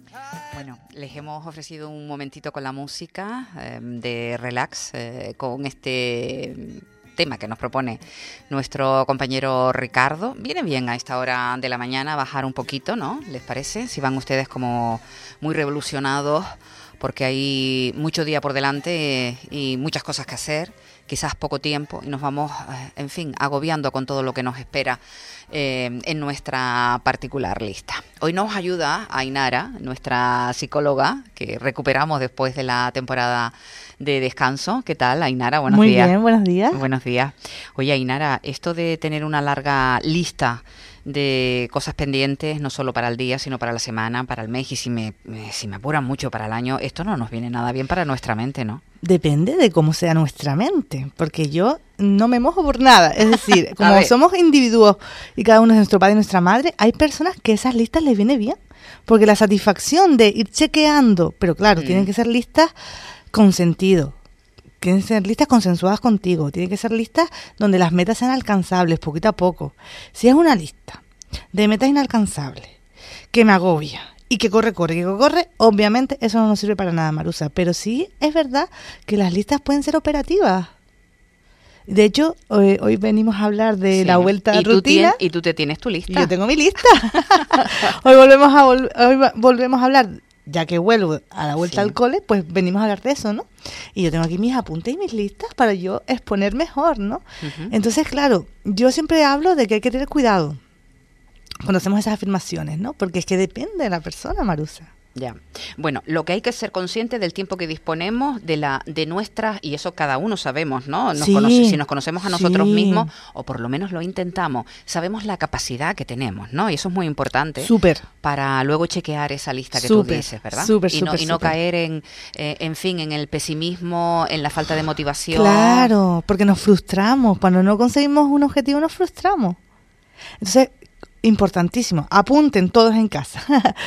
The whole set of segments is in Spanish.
Bueno, les hemos ofrecido un momentito con la música de relax, con este tema que nos propone nuestro compañero Ricardo. Viene bien a esta hora de la mañana bajar un poquito, ¿no? ¿Les parece? Si van ustedes como muy revolucionados, porque hay mucho día por delante y muchas cosas que hacer, quizás poco tiempo, y nos vamos, en fin, agobiando con todo lo que nos espera en nuestra particular lista. Hoy nos ayuda Ainara, nuestra psicóloga, que recuperamos después de la temporada de descanso. ¿Qué tal, Ainara? Buenos días. Muy bien, buenos días. Buenos días. Oye, Ainara, esto de tener una larga lista de cosas pendientes, no solo para el día, sino para la semana, para el mes, y si me apuran mucho para el año, esto no nos viene nada bien para nuestra mente, ¿no? Depende de cómo sea nuestra mente, porque yo no me mojo por nada. Es decir, como somos individuos y cada uno es nuestro padre y nuestra madre, hay personas que esas listas les viene bien, porque la satisfacción de ir chequeando, pero claro, tienen que ser listas con sentido. Tienen que ser listas consensuadas contigo, tienen que ser listas donde las metas sean alcanzables poquito a poco. Si es una lista de metas inalcanzables, que me agobia y que corre, obviamente eso no nos sirve para nada, Marusa. Pero sí es verdad que las listas pueden ser operativas. De hecho, hoy venimos a hablar de la vuelta a rutina. Y tú te tienes tu lista. Y yo tengo mi lista. Hoy volvemos a hablar. Ya que vuelvo a la vuelta al cole, pues venimos a hablar de eso, ¿no? Y yo tengo aquí mis apuntes y mis listas para yo exponer mejor, ¿no? Entonces, claro, yo siempre hablo de que hay que tener cuidado cuando hacemos esas afirmaciones, ¿no? Porque es que depende de la persona, Marusa. Ya. Bueno, lo que hay que ser consciente del tiempo que disponemos, de nuestras, y eso cada uno sabemos, ¿no? Si nos conocemos a nosotros mismos, o por lo menos lo intentamos, sabemos la capacidad que tenemos, ¿no? Y eso es muy importante. Súper. Para luego chequear esa lista que tú dices, ¿verdad? Y no caer en fin, en el pesimismo, en la falta de motivación. Claro, porque nos frustramos. Cuando no conseguimos un objetivo nos frustramos. Entonces, importantísimo, apunten todos en casa.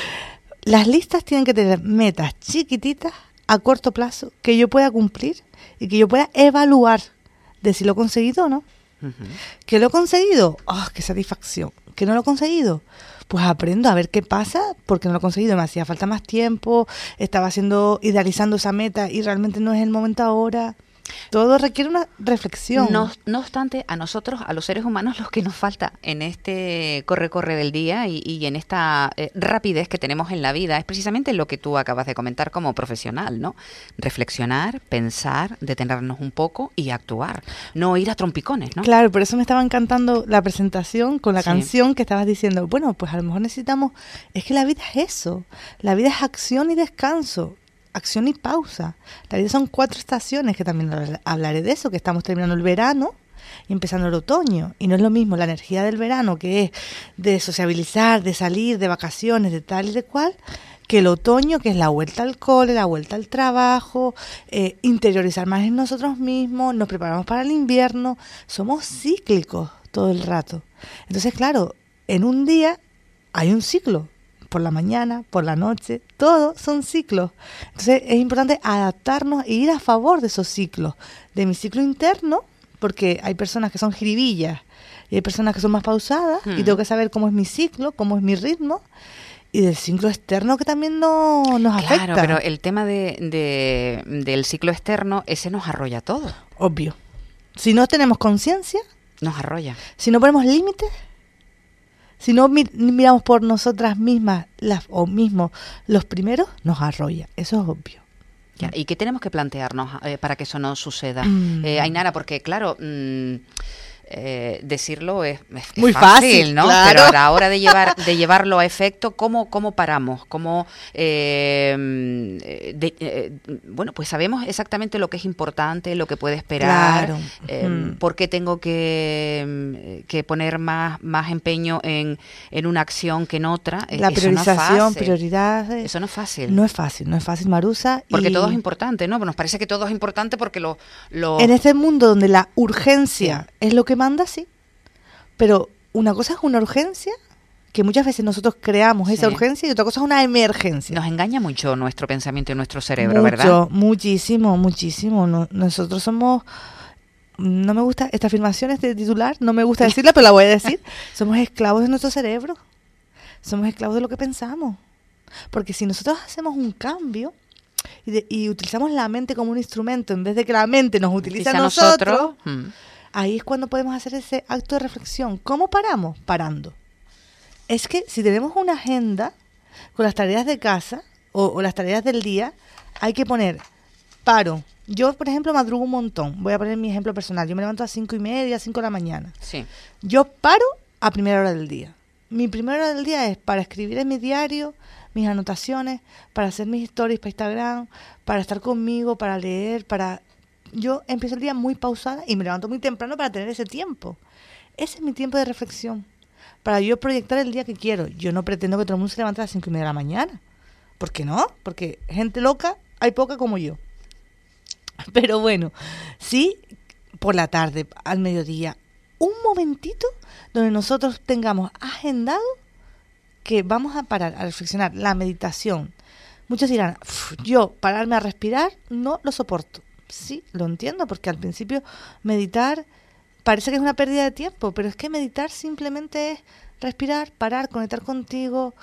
Las listas tienen que tener metas chiquititas a corto plazo que yo pueda cumplir y que yo pueda evaluar de si lo he conseguido o no. ¿Que lo he conseguido? ¡Oh, qué satisfacción! ¿Que no lo he conseguido? Pues aprendo a ver qué pasa porque no lo he conseguido. Me hacía falta más tiempo, estaba idealizando esa meta y realmente no es el momento ahora. Todo requiere una reflexión. No obstante, a nosotros, a los seres humanos, lo que nos falta en este corre del día y en esta rapidez que tenemos en la vida es precisamente lo que tú acabas de comentar como profesional, ¿no? Reflexionar, pensar, detenernos un poco y actuar, no ir a trompicones, ¿no? Claro, por eso me estaba encantando la presentación con la canción que estabas diciendo. Bueno, pues a lo mejor necesitamos, es que la vida es eso, la vida es acción y descanso. Acción y pausa. La vida son 4 estaciones, que también hablaré de eso, que estamos terminando el verano y empezando el otoño. Y no es lo mismo la energía del verano, que es de sociabilizar, de salir, de vacaciones, de tal y de cual, que el otoño, que es la vuelta al cole, la vuelta al trabajo, interiorizar más en nosotros mismos, nos preparamos para el invierno. Somos cíclicos todo el rato. Entonces, claro, en un día hay un ciclo. Por la mañana, por la noche, todos son ciclos. Entonces es importante adaptarnos e ir a favor de esos ciclos. De mi ciclo interno, porque hay personas que son jiribillas y hay personas que son más pausadas y tengo que saber cómo es mi ciclo, cómo es mi ritmo. Y del ciclo externo que también nos afecta. Claro, pero el tema del ciclo externo, ese nos arrolla todo. Obvio. Si no tenemos conciencia, nos arrolla. Si no ponemos límites, si no miramos por nosotras mismas los primeros, nos arrolla. Eso es obvio. Ya, ¿y qué tenemos que plantearnos para que eso no suceda? Ainara, porque claro, decirlo es muy fácil, ¿no? Claro. Pero a la hora de llevarlo a efecto, ¿cómo paramos? ¿Cómo, bueno, pues sabemos exactamente lo que es importante, lo que puede esperar, claro. ¿Por qué tengo que poner más empeño en una acción que en otra? La priorización, prioridades. Eso no es fácil. No es fácil, Marusa. Porque todo es importante, ¿no? Nos parece que todo es importante porque En este mundo donde la urgencia es lo que manda, sí. Pero una cosa es una urgencia, que muchas veces nosotros creamos esa urgencia, y otra cosa es una emergencia. Nos engaña mucho nuestro pensamiento y nuestro cerebro, ¿verdad? Muchísimo. Nosotros somos... No me gusta esta afirmación, este titular, no me gusta decirla, pero la voy a decir. Somos esclavos de nuestro cerebro. Somos esclavos de lo que pensamos. Porque si nosotros hacemos un cambio y utilizamos la mente como un instrumento en vez de que la mente nos utilice a nosotros, ahí es cuando podemos hacer ese acto de reflexión. ¿Cómo paramos? Parando. Es que si tenemos una agenda con las tareas de casa o las tareas del día, hay que poner paro. Yo, por ejemplo, madrugo un montón. Voy a poner mi ejemplo personal. Yo me levanto a 5:30, 5 de la mañana. Sí. Yo paro a primera hora del día. Mi primera hora del día es para escribir en mi diario, mis anotaciones, para hacer mis stories para Instagram, para estar conmigo, para leer, Yo empiezo el día muy pausada y me levanto muy temprano para tener ese tiempo. Ese es mi tiempo de reflexión. Para yo proyectar el día que quiero. Yo no pretendo que todo el mundo se levante a las 5:30 de la mañana. ¿Por qué no? Porque gente loca hay poca como yo. Pero bueno, sí, por la tarde, al mediodía, un momentito donde nosotros tengamos agendado que vamos a parar, a reflexionar, la meditación. Muchos dirán, yo pararme a respirar no lo soporto. Sí, lo entiendo, porque al principio meditar parece que es una pérdida de tiempo, pero es que meditar simplemente es respirar, parar, conectar contigo,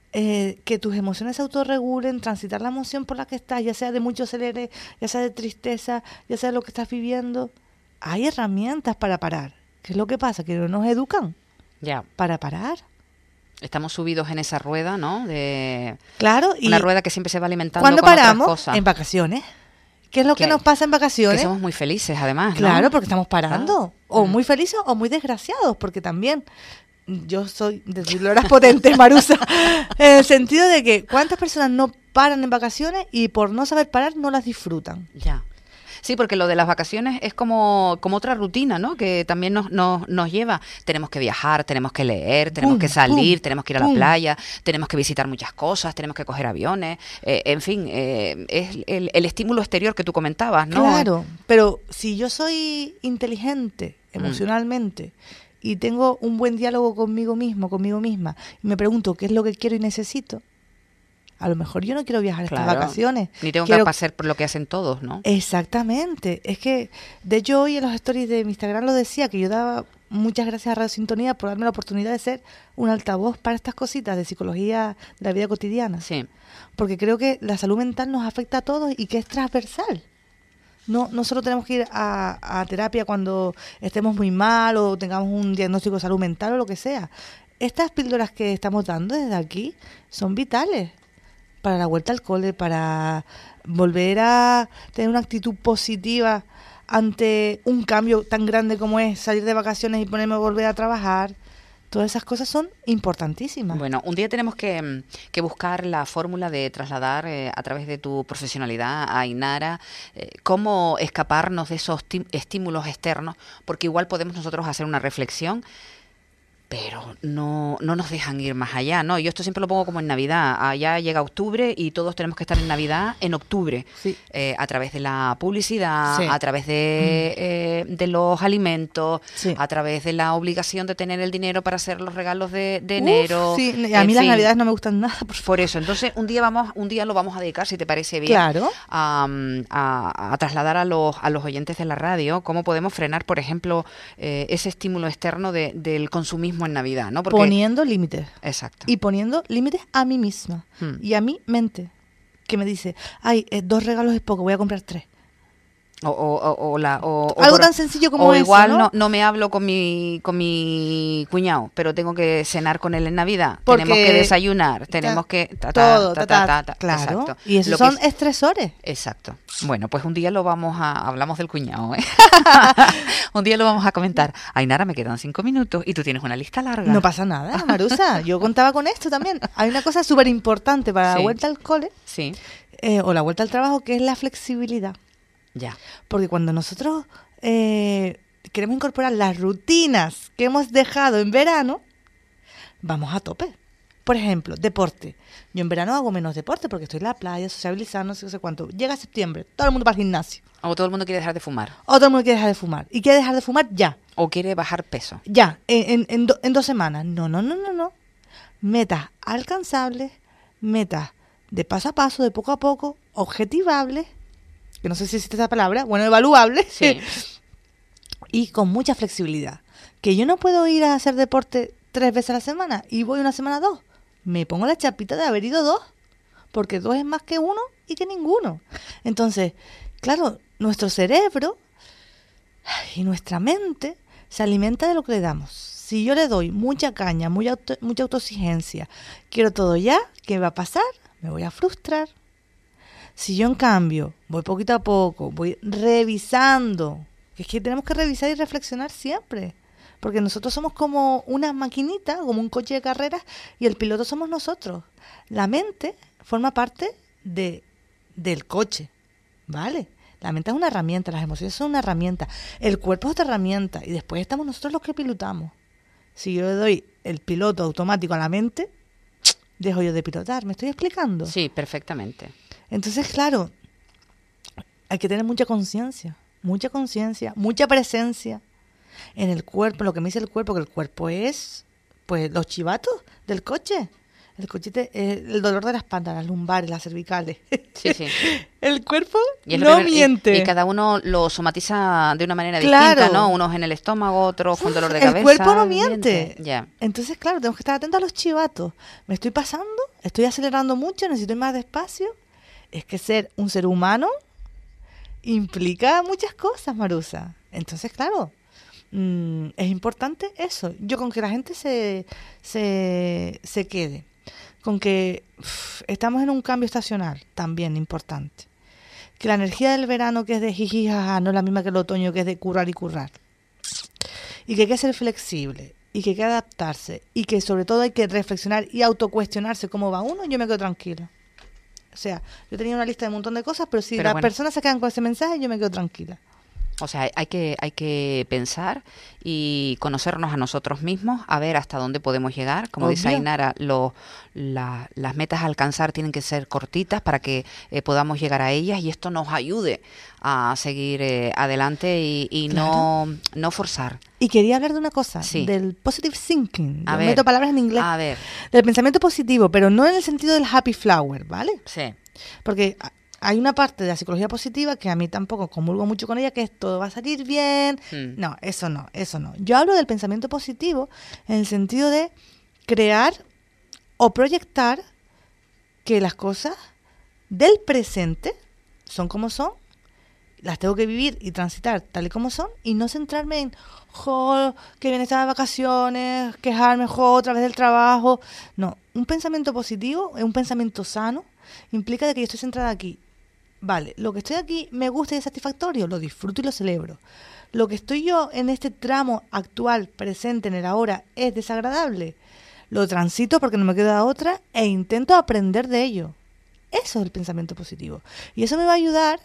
que tus emociones se autorregulen, transitar la emoción por la que estás, ya sea de mucho acelere, ya sea de tristeza, ya sea de lo que estás viviendo. Hay herramientas para parar. ¿Qué es lo que pasa? Que no nos educan para parar. Estamos subidos en esa rueda, ¿no? Claro. Una rueda que siempre se va alimentando ¿cuándo con paramos? Otras cosas. En vacaciones. ¿Qué es lo que nos pasa en vacaciones? Que somos muy felices, además, ¿no? Claro, porque estamos parando. O muy felices o muy desgraciados, porque también yo soy de píldoras potentes, Marusa, en el sentido de que ¿cuántas personas no paran en vacaciones y por no saber parar no las disfrutan? Ya. Sí, porque lo de las vacaciones es como otra rutina, ¿no? Que también nos lleva. Tenemos que viajar, tenemos que leer, tenemos que salir, tenemos que ir a la playa, tenemos que visitar muchas cosas, tenemos que coger aviones. En fin, es el estímulo exterior que tú comentabas, ¿no? Claro, pero si yo soy inteligente emocionalmente y tengo un buen diálogo conmigo mismo, conmigo misma, y me pregunto qué es lo que quiero y necesito, a lo mejor yo no quiero viajar estas vacaciones. Ni tengo que pasar por lo que hacen todos, ¿no? Exactamente. Es que, de hecho, hoy en los stories de mi Instagram lo decía, que yo daba muchas gracias a Radio Sintonía por darme la oportunidad de ser un altavoz para estas cositas de psicología de la vida cotidiana. Sí. Porque creo que la salud mental nos afecta a todos y que es transversal. No solo tenemos que ir a terapia cuando estemos muy mal o tengamos un diagnóstico de salud mental o lo que sea. Estas píldoras que estamos dando desde aquí son vitales para la vuelta al cole, para volver a tener una actitud positiva ante un cambio tan grande como es salir de vacaciones y ponerme a volver a trabajar. Todas esas cosas son importantísimas. Bueno, un día tenemos que buscar la fórmula de trasladar a través de tu profesionalidad a Ainara cómo escaparnos de esos estímulos externos, porque igual podemos nosotros hacer una reflexión, pero no nos dejan ir más allá, ¿no? Yo esto siempre lo pongo como en Navidad. Allá llega octubre y todos tenemos que estar en Navidad en octubre. Sí. A través de la publicidad, sí. a través de los alimentos, sí. a través de la obligación de tener el dinero para hacer los regalos de enero. Sí, a mí las Navidades no me gustan nada. Por eso, entonces un día lo vamos a dedicar, si te parece bien, claro. a trasladar a los oyentes de la radio cómo podemos frenar, por ejemplo, ese estímulo externo del consumismo en Navidad, ¿no? Porque poniendo límites. Exacto. Y poniendo límites a mí misma y a mi mente, que me dice, 2 regalos es poco, voy a comprar 3. Algo tan sencillo como eso, igual no me hablo con mi cuñado, pero tengo que cenar con él en Navidad. Porque tenemos que desayunar, tenemos que todo. Claro. Exacto. Y esos son estresores. Exacto. Bueno, pues un día hablamos del cuñado, ¿eh? Un día lo vamos a comentar. Ainara, me quedan 5 minutos y tú tienes una lista larga. No pasa nada, Marusa. Yo contaba con esto también. Hay una cosa súper importante para la vuelta al cole o la vuelta al trabajo, que es la flexibilidad. Ya. Porque cuando nosotros queremos incorporar las rutinas que hemos dejado en verano, vamos a tope. Por ejemplo, deporte. Yo en verano hago menos deporte porque estoy en la playa, sociabilizando, no sé cuánto. Llega septiembre, todo el mundo para el gimnasio. O todo el mundo quiere dejar de fumar. O todo el mundo quiere dejar de fumar. Y quiere dejar de fumar ya. O quiere bajar peso. Ya, en 2 semanas. No. Metas alcanzables, metas de paso a paso, de poco a poco, objetivables, que no sé si existe esa palabra, evaluables. Sí. Y con mucha flexibilidad. Que yo no puedo ir a hacer deporte 3 veces a la semana y voy una semana 2. Me pongo la chapita de haber ido 2. porque 2 es más que 1 y que ninguno. Entonces, claro, nuestro cerebro y nuestra mente se alimenta de lo que le damos. Si yo le doy mucha caña, mucha autoexigencia, quiero todo ya, ¿qué va a pasar? Me voy a frustrar. Si yo, en cambio, voy poquito a poco, voy revisando, que es que tenemos que revisar y reflexionar siempre, porque nosotros somos como una maquinita, como un coche de carreras, y el piloto somos nosotros. La mente forma parte del coche, ¿vale? La mente es una herramienta, las emociones son una herramienta, el cuerpo es otra herramienta, y después estamos nosotros los que pilotamos. Si yo le doy el piloto automático a la mente, dejo yo de pilotar. ¿Me estoy explicando? Sí, perfectamente. Entonces, claro, hay que tener mucha conciencia, mucha presencia en el cuerpo, lo que me dice el cuerpo, que el cuerpo es, pues, los chivatos del coche. El cochete, el dolor de la espalda, las lumbares, las cervicales. Sí, sí. El cuerpo no miente. Y cada uno lo somatiza de una manera distinta, ¿no? Unos en el estómago, otros con dolor de cabeza. El cuerpo no miente. Yeah. Entonces, claro, tenemos que estar atentos a los chivatos. ¿Me estoy pasando? ¿Estoy acelerando mucho? ¿Necesito ir más despacio? Es que ser un ser humano implica muchas cosas, Marusa. Entonces, claro, es importante eso. Yo con que la gente se quede. Con que estamos en un cambio estacional, también importante. Que la energía del verano, que es de jiji, jaja, no es la misma que el otoño, que es de currar y currar. Y que hay que ser flexible, y que hay que adaptarse, y que sobre todo hay que reflexionar y autocuestionarse cómo va uno, yo me quedo tranquila. O sea, yo tenía una lista de un montón de cosas, pero si las personas se quedan con ese mensaje, yo me quedo tranquila. O sea, hay que pensar y conocernos a nosotros mismos, a ver hasta dónde podemos llegar. Como dice Ainara, las metas a alcanzar tienen que ser cortitas para que podamos llegar a ellas, y esto nos ayude a seguir adelante y claro, no forzar. Y quería hablar de una cosa, sí, del positive thinking. Yo meto palabras en inglés. A ver. Del pensamiento positivo, pero no en el sentido del happy flower, ¿vale? Sí. Porque hay una parte de la psicología positiva que a mí tampoco comulgo mucho con ella, que es todo va a salir bien. No, eso no. Yo hablo del pensamiento positivo en el sentido de crear o proyectar que las cosas del presente son como son, las tengo que vivir y transitar tal y como son, y no centrarme en, que bien estaba de vacaciones, quejarme, otra vez del trabajo. No, un pensamiento positivo, un pensamiento sano, implica de que yo estoy centrada aquí. Vale, lo que estoy aquí me gusta y es satisfactorio, lo disfruto y lo celebro. Lo que estoy yo en este tramo actual, presente, en el ahora, es desagradable. Lo transito porque no me queda otra e intento aprender de ello. Eso es el pensamiento positivo. Y eso me va a ayudar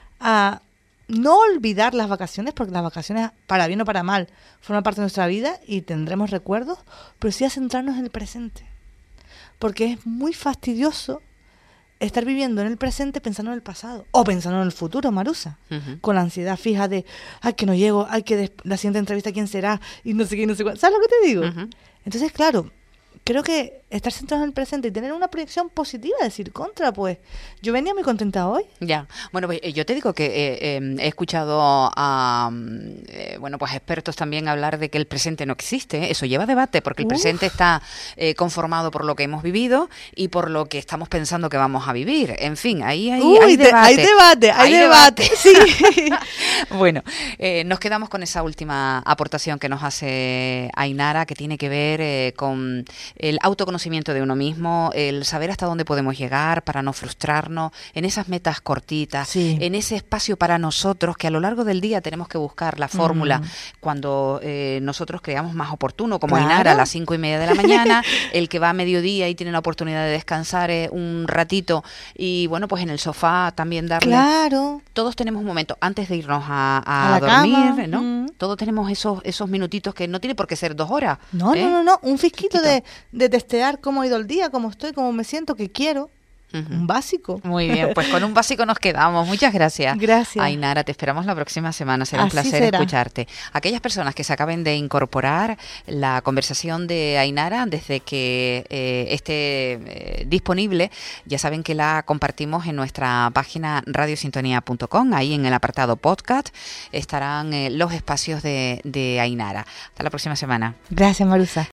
a no olvidar las vacaciones, porque las vacaciones, para bien o para mal, forman parte de nuestra vida y tendremos recuerdos, pero sí a centrarnos en el presente. Porque es muy fastidioso estar viviendo en el presente pensando en el pasado o pensando en el futuro, Marusa, con la ansiedad fija de, ay, que no llego, ay, que la siguiente entrevista quién será y no sé qué, no sé cuál. ¿Sabes lo que te digo? Entonces, claro, creo que estar centrado en el presente y tener una proyección positiva, decir, pues, yo venía muy contenta hoy. Ya, bueno, pues yo te digo que he escuchado a, pues expertos también hablar de que el presente no existe. Eso lleva debate, porque el presente está conformado por lo que hemos vivido y por lo que estamos pensando que vamos a vivir. En fin, ahí hay debate. Hay debate. Sí. Bueno, nos quedamos con esa última aportación que nos hace Ainara, que tiene que ver con el autoconocimiento de uno mismo, el saber hasta dónde podemos llegar para no frustrarnos, en esas metas cortitas, sí, en ese espacio para nosotros, que a lo largo del día tenemos que buscar la fórmula cuando nosotros creamos más oportuno, como Ainara a las 5:30 de la mañana, el que va a mediodía y tiene la oportunidad de descansar un ratito, y bueno, pues en el sofá también darle. Claro. Todos tenemos un momento antes de irnos a dormir, cama, ¿no? Todos tenemos esos minutitos que no tiene por qué ser 2 horas. No, un fisquito de testear cómo ha ido el día, cómo estoy, cómo me siento, qué quiero. Un básico. Muy bien, pues con un básico nos quedamos. Muchas gracias. Gracias. Ainara, te esperamos la próxima semana. Será un placer escucharte. Aquellas personas que se acaben de incorporar, la conversación de Ainara, desde que esté disponible, ya saben que la compartimos en nuestra página radiosintonía.com. Ahí en el apartado podcast estarán los espacios de Ainara. Hasta la próxima semana. Gracias, Marusa.